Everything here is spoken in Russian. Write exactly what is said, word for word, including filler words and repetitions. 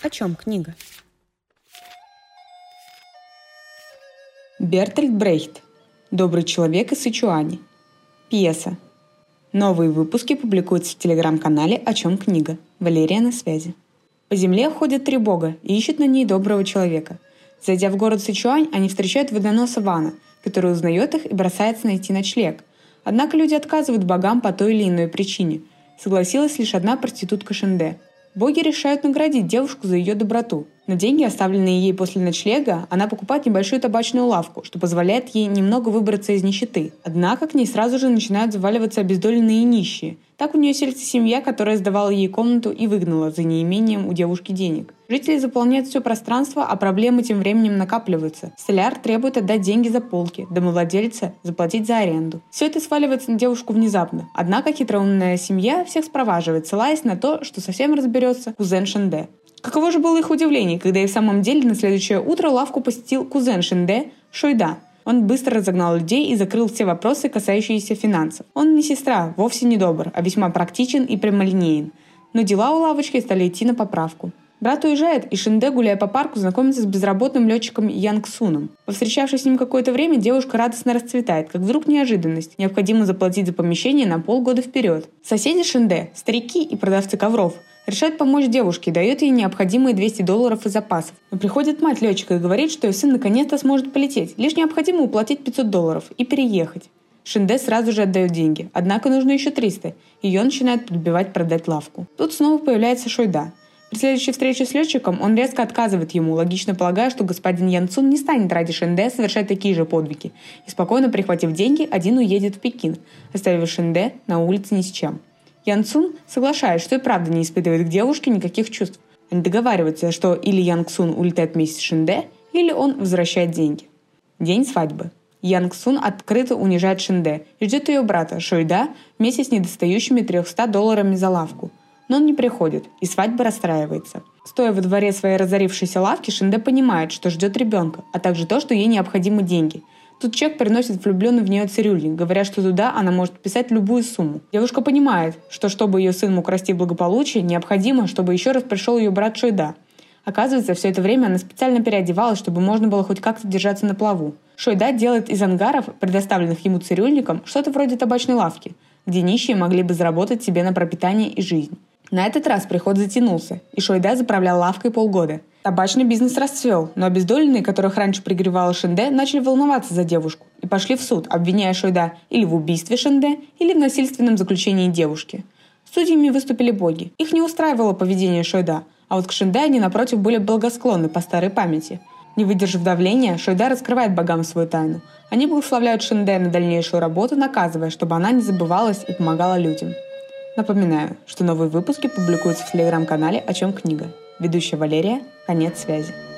О чем книга? Бертольд Брехт. Добрый человек из Сычуани. Пьеса. Новые выпуски публикуются в телеграм-канале «О чем книга». Валерия на связи. По земле ходят три бога и ищут на ней доброго человека. Зайдя в город Сычуань, они встречают водоноса Вана, который узнает их и бросается найти ночлег. Однако люди отказывают богам по той или иной причине. Согласилась лишь одна проститутка Шэньдэ. Боги решают наградить девушку за ее доброту. На деньги, оставленные ей после ночлега, она покупает небольшую табачную лавку, что позволяет ей немного выбраться из нищеты. Однако к ней сразу же начинают заваливаться обездоленные и нищие. Так у нее селится семья, которая сдавала ей комнату и выгнала за неимением у девушки денег. Жители заполняют все пространство, а проблемы тем временем накапливаются. Столяр требует отдать деньги за полки, домовладельца заплатить за аренду. Все это сваливается на девушку внезапно. Однако хитроумная семья всех спроваживает, ссылаясь на то, что совсем разберется кузен Шэньдэ. Каково же было их удивление, когда и в самом деле на следующее утро лавку посетил кузен Шэньдэ Шойда. Он быстро разогнал людей и закрыл все вопросы, касающиеся финансов. Он не сестра, вовсе не добр, а весьма практичен и прямолинеен. Но дела у лавочки стали идти на поправку. Брат уезжает, и Шэньдэ, гуляя по парку, знакомится с безработным летчиком Янг Суном. Повстречавшись с ним какое-то время, девушка радостно расцветает, как вдруг неожиданность. Необходимо заплатить за помещение на полгода вперед. Соседи Шэньдэ, старики и продавцы ковров, решает помочь девушке и дает ей необходимые двести долларов из запасов. Но приходит мать летчика и говорит, что ее сын наконец-то сможет полететь. Лишь необходимо уплатить пятьсот долларов и переехать. Шэньдэ сразу же отдает деньги, однако нужно еще триста. Ее начинает подбивать продать лавку. Тут снова появляется Шойда. При следующей встрече с летчиком он резко отказывает ему, логично полагая, что господин Ян Цун не станет ради Шэньдэ совершать такие же подвиги. И спокойно прихватив деньги, один уедет в Пекин, оставив Шэньдэ на улице ни с чем. Ян Цун соглашается, что и правда не испытывает к девушке никаких чувств. Они договариваются, что или Янг Сун улетает вместе с Шэньдэ, или он возвращает деньги. День свадьбы. Янг Сун открыто унижает Шэньдэ и ждет ее брата Шойда вместе с недостающими тремястами долларами за лавку. Но он не приходит, и свадьба расстраивается. Стоя во дворе своей разорившейся лавки, Шэньдэ понимает, что ждет ребенка, а также то, что ей необходимы деньги. Тут чек приносит влюбленный в нее цирюльник, говоря, что туда она может писать любую сумму. Девушка понимает, что чтобы ее сын мог расти в благополучии, необходимо, чтобы еще раз пришел ее брат Шойда. Оказывается, все это время она специально переодевалась, чтобы можно было хоть как-то держаться на плаву. Шойда делает из ангаров, предоставленных ему цирюльником, что-то вроде табачной лавки, где нищие могли бы заработать себе на пропитание и жизнь. На этот раз приход затянулся, и Шойда заправлял лавкой полгода. Табачный бизнес расцвел, но обездоленные, которых раньше пригревала Шэньдэ, начали волноваться за девушку и пошли в суд, обвиняя Шойда или в убийстве Шэньдэ, или в насильственном заключении девушки. Судьями выступили боги. Их не устраивало поведение Шойда, а вот к Шэньдэ они, напротив, были благосклонны по старой памяти. Не выдержав давления, Шойда раскрывает богам свою тайну. Они благословляют Шэньдэ на дальнейшую работу, наказывая, чтобы она не забывалась и помогала людям. Напоминаю, что новые выпуски публикуются в телеграм-канале «О чем книга». Ведущая Валерия. Конец связи.